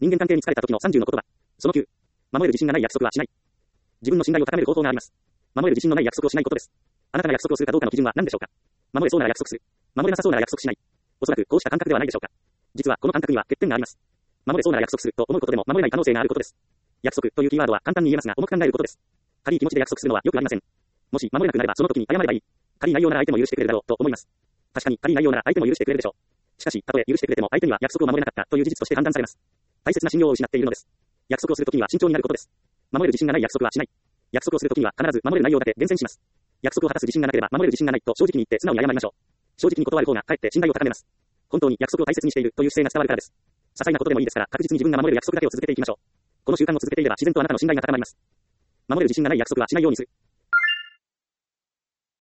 人間関係に疲れた時の30の言葉。その9。守れる自信がない約束はしない。自分の信頼を高める方法があります。守れる自信のない約束をしないことです。あなたが約束をするかどうかの基準は何でしょうか。守れそうなら約束する。守れなさそうなら約束しない。おそらくこうした感覚ではないでしょうか。実はこの感覚には欠点があります。守れそうなら約束すると思うことでも守れない可能性があることです。約束というキーワードは簡単に言えますが重く考えることです。軽い気持ちで約束するのはよくありません。もし守れなくなればその時に謝ればいい。軽い内容なら相手も許してくれるだろうと思います。確かに軽い内容なら相手も許してくれるでしょう。しかし、たとえ許してくれても相手には約束を守れなかったという事実として判断されます。大切な信用を失っているのです。約束をするときには慎重になることです。守れる自信がない約束はしない。約束をするときには必ず守れる内容だけ厳選します。約束を果たす自信がなければ守れる自信がないと正直に言って素直に謝りましょう。正直に断る方がかえって信頼を高めます。本当に約束を大切にしているという姿勢が伝わるからです。些細なことでもいいですから確実に自分が守れる約束だけを続けていきましょう。この習慣を続けていれば自然とあなたの信頼が高まります。守れる自信がない約束はしないようにする。